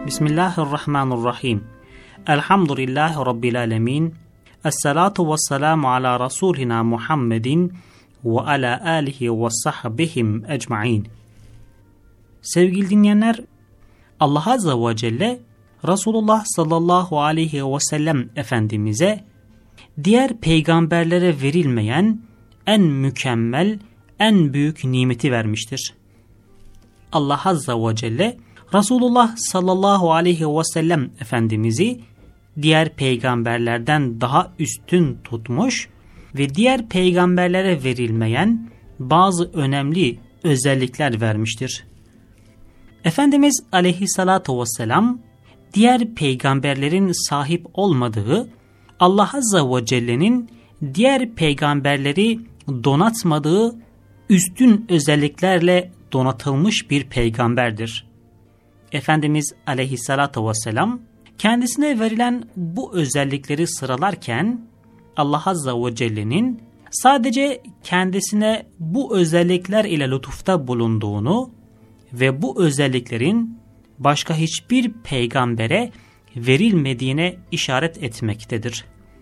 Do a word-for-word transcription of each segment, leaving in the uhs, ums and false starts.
Bismillahirrahmanirrahim. Elhamdülillahi Rabbil alemin. Esselatu vesselamu ala Rasulina Muhammedin ve ala alihi ve sahbihim ecmain. Sevgili dinleyenler, Allah Azze ve Celle Resulullah sallallahu aleyhi ve sellem Efendimiz'e diğer peygamberlere verilmeyen en mükemmel, en büyük nimeti vermiştir. Allah Azze ve Celle Resulullah sallallahu aleyhi ve sellem Efendimiz'i diğer peygamberlerden daha üstün tutmuş ve diğer peygamberlere verilmeyen bazı önemli özellikler vermiştir. Efendimiz aleyhissalatu vesselam diğer peygamberlerin sahip olmadığı, Allah Azze ve Celle'nin diğer peygamberleri donatmadığı üstün özelliklerle donatılmış bir peygamberdir. Efendimiz aleyhissalatu vesselam kendisine verilen bu özellikleri sıralarken Allah Azze ve Celle'nin sadece kendisine bu özellikler ile lütufta bulunduğunu ve bu özelliklerin başka hiçbir peygambere verilmediğine işaret etmektedir.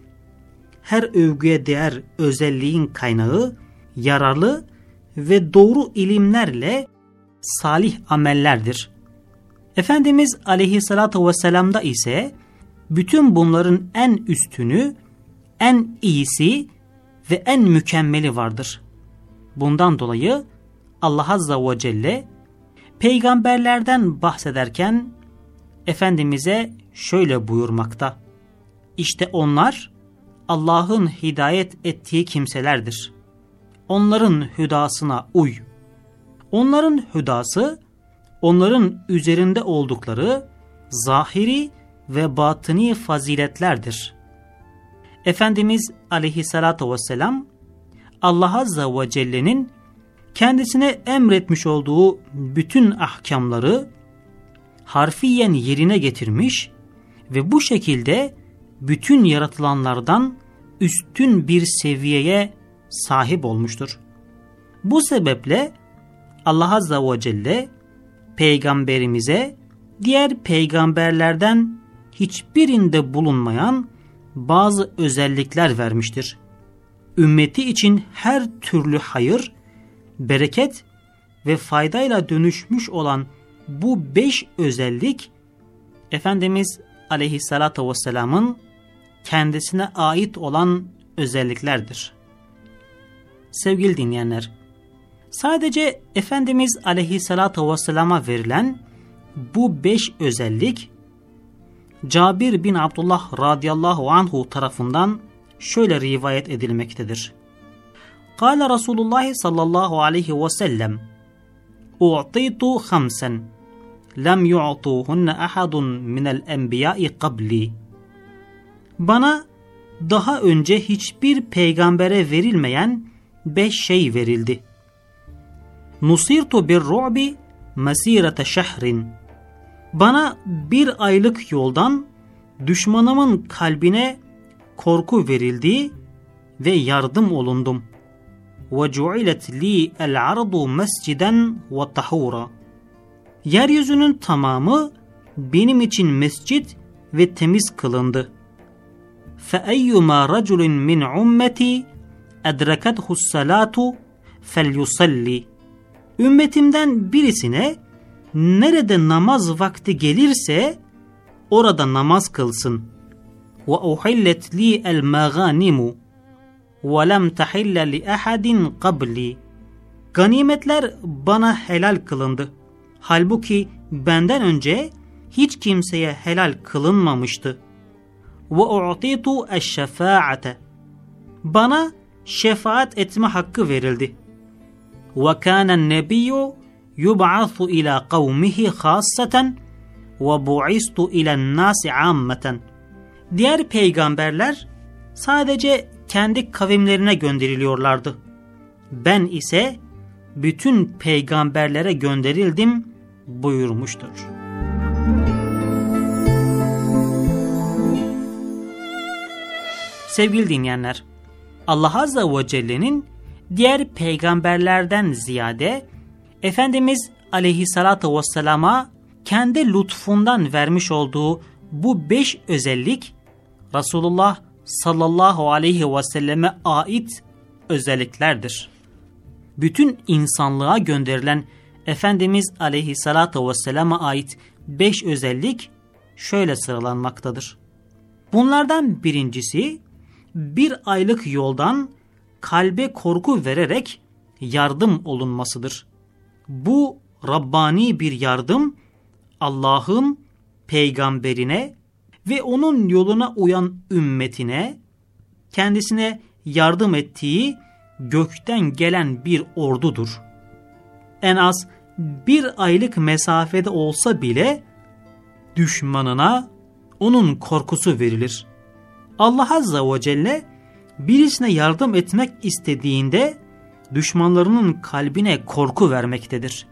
Her övgüye değer özelliğin kaynağı yararlı ve doğru ilimlerle salih amellerdir. Efendimiz aleyhissalatu vesselam'da ise bütün bunların en üstünü, en iyisi ve en mükemmeli vardır. Bundan dolayı Allah Azze ve Celle peygamberlerden bahsederken Efendimiz'e şöyle buyurmakta: İşte onlar Allah'ın hidayet ettiği kimselerdir. Onların hüdasına uy. Onların hüdası, onların üzerinde oldukları zahiri ve batini faziletlerdir. Efendimiz aleyhissalatu vesselam Allah Azze ve Celle'nin kendisine emretmiş olduğu bütün ahkamları harfiyen yerine getirmiş ve bu şekilde bütün yaratılanlardan üstün bir seviyeye sahip olmuştur. Bu sebeple Allah Azze ve Celle peygamberimize diğer peygamberlerden hiçbirinde bulunmayan bazı özellikler vermiştir. Ümmeti için her türlü hayır, bereket ve faydayla dönüşmüş olan bu beş özellik Efendimiz aleyhissalatu vesselam'ın kendisine ait olan özelliklerdir. Sevgili dinleyenler, sadece Efendimiz aleyhissalatu vesselam'a verilen bu beş özellik Cabir bin Abdullah radıyallahu anhu tarafından şöyle rivayet edilmektedir. Kâle Resulullah sallallahu aleyhi ve sellem u'titu khamsen lem yu'tuhunne ahadun minel enbiyai qabli. Bana daha önce hiçbir peygambere verilmeyen beş şey verildi. Nusirtu bir ru'bi mesirete şehrin. Bana bir aylık yoldan düşmanımın kalbine korku verildi ve yardım olundum. Ve cu'ilet li el ardu mesciden ve tahura. Yeryüzünün tamamı benim için mescit ve temiz kılındı. Fe eyyuma raculin min ummeti edrekethu's salatu felyusalli. Ümmetimden birisine nerede namaz vakti gelirse orada namaz kılsın. Ve uhillet li el maganimu ve lem tahille li ahadin qabli. Ganimetler bana helal kılındı. Halbuki benden önce hiç kimseye helal kılınmamıştı. Ve u'titu eş-şefaate. Bana şefaat etme hakkı verildi. Ve kânen nebiyyu yub'athu ila kavmihi khâsseten ve bu'istu ilen nâsi âmmeten. Diğer peygamberler sadece kendi kavimlerine gönderiliyorlardı. Ben ise bütün peygamberlere gönderildim buyurmuştur. Sevgili dinleyenler, Allah Azze ve Celle'nin diğer peygamberlerden ziyade Efendimiz aleyhissalatu vesselama kendi lütfundan vermiş olduğu bu beş özellik Resulullah sallallahu aleyhi ve selleme ait özelliklerdir. Bütün insanlığa gönderilen Efendimiz aleyhissalatu vesselama ait beş özellik şöyle sıralanmaktadır. Bunlardan birincisi, bir aylık yoldan kalbe korku vererek yardım olunmasıdır. Bu Rabbani bir yardım, Allah'ın peygamberine ve onun yoluna uyan ümmetine, kendisine yardım ettiği gökten gelen bir ordudur. En az bir aylık mesafede olsa bile düşmanına onun korkusu verilir. Allah Azze ve Celle birisine yardım etmek istediğinde düşmanlarının kalbine korku vermektedir.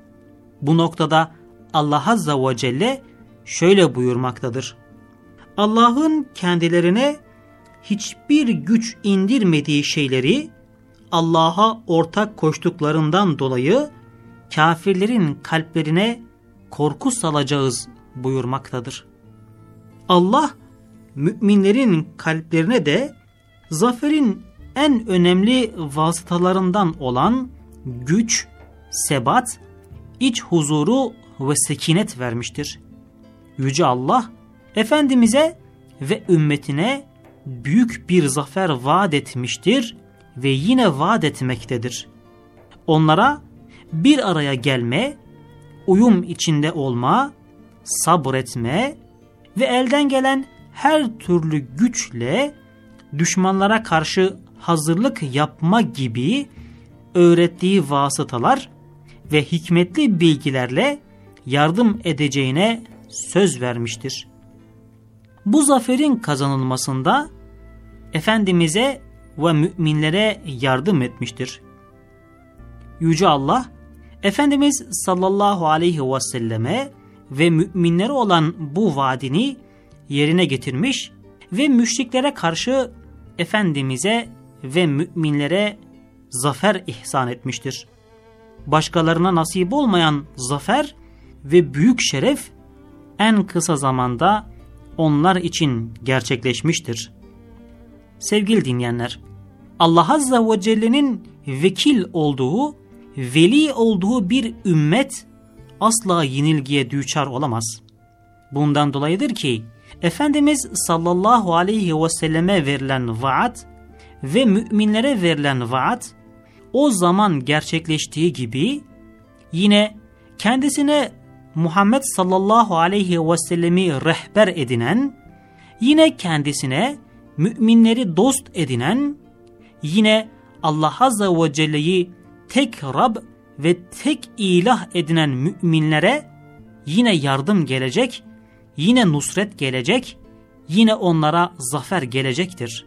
Bu noktada Allah Azze ve Celle şöyle buyurmaktadır. Allah'ın kendilerine hiçbir güç indirmediği şeyleri Allah'a ortak koştuklarından dolayı kafirlerin kalplerine korku salacağız buyurmaktadır. Allah müminlerin kalplerine de zaferin en önemli vasıtalarından olan güç, sebat, iç huzuru ve sekinet vermiştir. Yüce Allah, Efendimiz'e ve ümmetine büyük bir zafer vaat etmiştir ve yine vaat etmektedir. Onlara bir araya gelme, uyum içinde olma, sabretme ve elden gelen her türlü güçle düşmanlara karşı hazırlık yapma gibi öğrettiği vasıtalar ve hikmetli bilgilerle yardım edeceğine söz vermiştir. Bu zaferin kazanılmasında Efendimiz'e ve müminlere yardım etmiştir. Yüce Allah, Efendimiz sallallahu aleyhi ve selleme ve müminlere olan bu vaadini yerine getirmiş ve müşriklere karşı Efendimiz'e ve müminlere zafer ihsan etmiştir. Başkalarına nasip olmayan zafer ve büyük şeref en kısa zamanda onlar için gerçekleşmiştir. Sevgili dinleyenler, Allah Azze ve Celle'nin vekil olduğu, veli olduğu bir ümmet asla yenilgiye düçar olamaz. Bundan dolayıdır ki Efendimiz sallallahu aleyhi ve selleme verilen vaat ve müminlere verilen vaat o zaman gerçekleştiği gibi yine kendisine Muhammed sallallahu aleyhi ve sellemi rehber edinen, yine kendisine müminleri dost edinen, yine Allah Azze ve Celle'yi tek Rab ve tek ilah edinen müminlere yine yardım gelecek, yine nusret gelecek, yine onlara zafer gelecektir.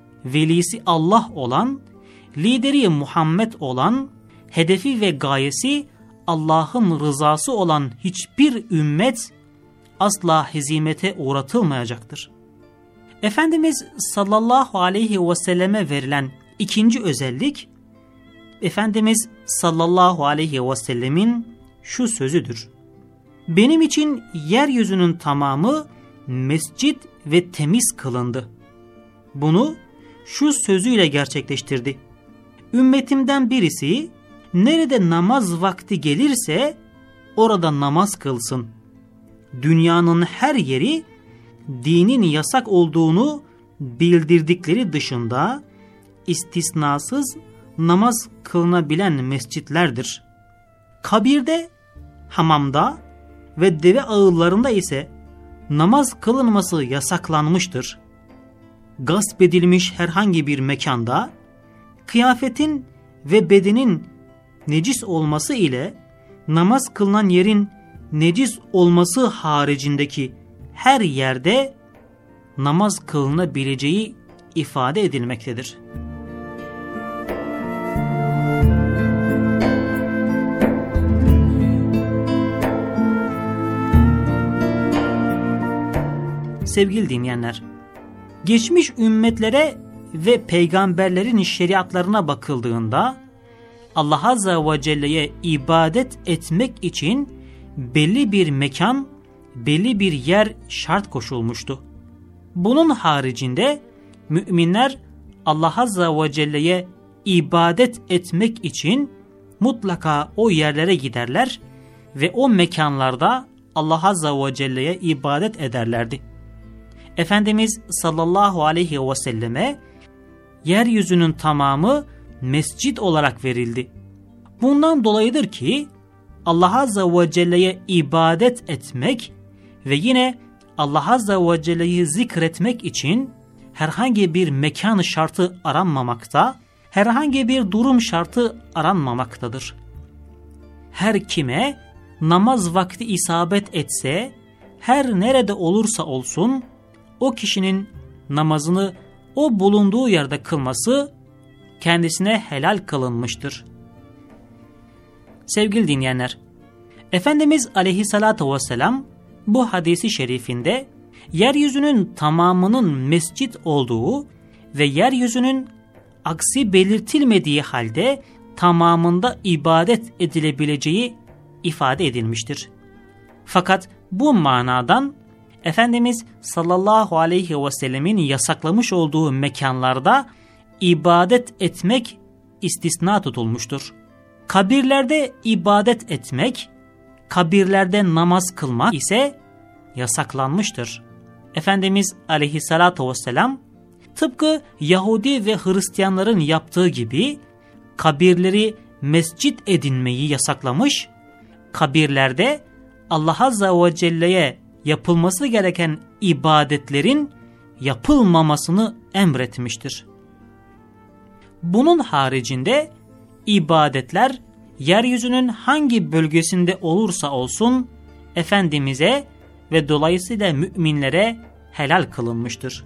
Velisi Allah olan, lideri Muhammed olan, hedefi ve gayesi Allah'ın rızası olan hiçbir ümmet asla hezimete uğratılmayacaktır. Efendimiz sallallahu aleyhi ve selleme verilen ikinci özellik, Efendimiz sallallahu aleyhi ve sellemin şu sözüdür. Benim için yeryüzünün tamamı mescit ve temiz kılındı. Bunu şu sözüyle gerçekleştirdi. Ümmetimden birisi nerede namaz vakti gelirse orada namaz kılsın. Dünyanın her yeri dinin yasak olduğunu bildirdikleri dışında istisnasız namaz kılınabilen mescitlerdir. Kabirde, hamamda ve deve ağıllarında ise namaz kılınması yasaklanmıştır. Gasp edilmiş herhangi bir mekanda kıyafetin ve bedenin necis olması ile namaz kılınan yerin necis olması haricindeki her yerde namaz kılınabileceği ifade edilmektedir. Sevgili dinleyenler, geçmiş ümmetlere ve peygamberlerin şeriatlarına bakıldığında Allah Azze ve Celle'ye ibadet etmek için belli bir mekan, belli bir yer şart koşulmuştu. Bunun haricinde müminler Allah Azze ve Celle'ye ibadet etmek için mutlaka o yerlere giderler ve o mekanlarda Allah Azze ve Celle'ye ibadet ederlerdi. Efendimiz sallallahu aleyhi ve selleme yeryüzünün tamamı mescit olarak verildi. Bundan dolayıdır ki Allah Azze ve Celle'ye ibadet etmek ve yine Allah Azze ve Celle'yi zikretmek için herhangi bir mekan şartı aranmamakta, herhangi bir durum şartı aranmamaktadır. Her kime namaz vakti isabet etse, her nerede olursa olsun, o kişinin namazını o bulunduğu yerde kılması kendisine helal kılınmıştır. Sevgili dinleyenler, Efendimiz aleyhissalatu vesselam bu hadisi şerifinde yeryüzünün tamamının mescit olduğu ve yeryüzünün aksi belirtilmediği halde tamamında ibadet edilebileceği ifade edilmiştir. Fakat bu manadan Efendimiz sallallahu aleyhi ve sellemin yasaklamış olduğu mekanlarda ibadet etmek istisna tutulmuştur. Kabirlerde ibadet etmek, kabirlerde namaz kılmak ise yasaklanmıştır. Efendimiz aleyhissalatu vesselam tıpkı Yahudi ve Hristiyanların yaptığı gibi kabirleri mescit edinmeyi yasaklamış, kabirlerde Allah Azze ve Celle'ye yapılması gereken ibadetlerin yapılmamasını emretmiştir. Bunun haricinde ibadetler yeryüzünün hangi bölgesinde olursa olsun Efendimiz'e ve dolayısıyla müminlere helal kılınmıştır.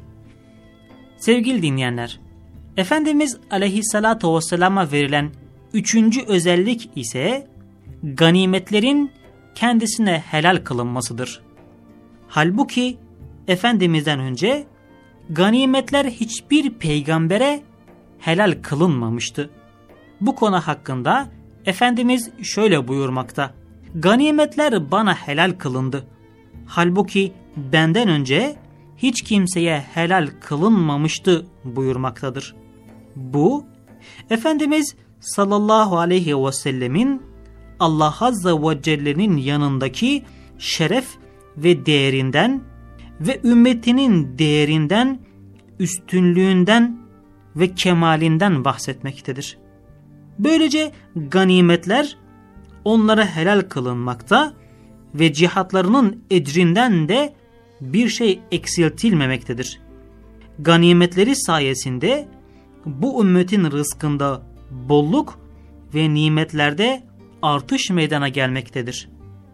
Sevgili dinleyenler, Efendimiz aleyhissalatu vesselama verilen üçüncü özellik ise ganimetlerin kendisine helal kılınmasıdır. Halbuki Efendimiz'den önce ganimetler hiçbir peygambere helal kılınmamıştı. Bu konu hakkında Efendimiz şöyle buyurmakta: ganimetler bana helal kılındı. Halbuki benden önce hiç kimseye helal kılınmamıştı buyurmaktadır. Bu, Efendimiz sallallahu aleyhi ve sellemin Allah Azze ve Celle'nin yanındaki şeref ve değerinden ve ümmetinin değerinden, üstünlüğünden ve kemalinden bahsetmektedir. Böylece ganimetler onlara helal kılınmakta ve cihatlarının ecrinden de bir şey eksiltilmemektedir. Ganimetleri sayesinde bu ümmetin rızkında bolluk ve nimetlerde artış meydana gelmektedir.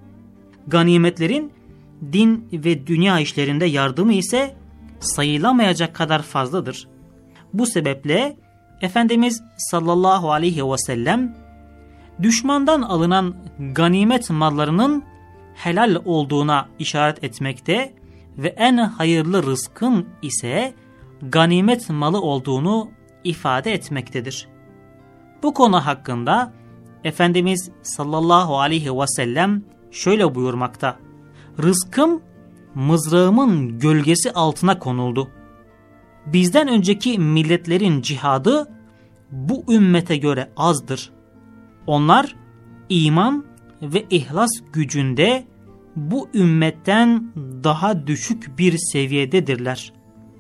Ganimetlerin din ve dünya işlerinde yardımı ise sayılamayacak kadar fazladır. Bu sebeple Efendimiz sallallahu aleyhi ve sellem düşmandan alınan ganimet mallarının helal olduğuna işaret etmekte ve en hayırlı rızkın ise ganimet malı olduğunu ifade etmektedir. Bu konu hakkında Efendimiz sallallahu aleyhi ve sellem şöyle buyurmakta: rızkım mızrağımın gölgesi altına konuldu. Bizden önceki milletlerin cihadı bu ümmete göre azdır. Onlar iman ve ihlas gücünde bu ümmetten daha düşük bir seviyededirler.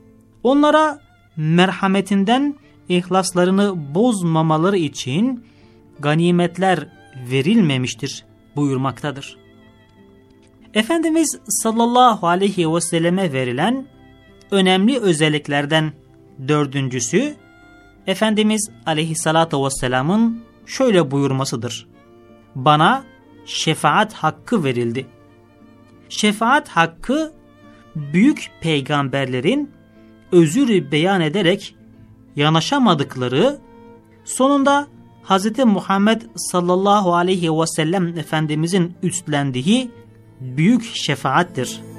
Onlara merhametinden ihlaslarını bozmamaları için ganimetler verilmemiştir buyurmaktadır. Efendimiz sallallahu aleyhi ve selleme verilen önemli özelliklerden dördüncüsü, Efendimiz aleyhissalatu vesselamın şöyle buyurmasıdır: bana şefaat hakkı verildi. Şefaat hakkı, büyük peygamberlerin özür beyan ederek yanaşamadıkları, sonunda Hz. Muhammed sallallahu aleyhi ve sellem Efendimizin üstlendiği büyük şefaattir.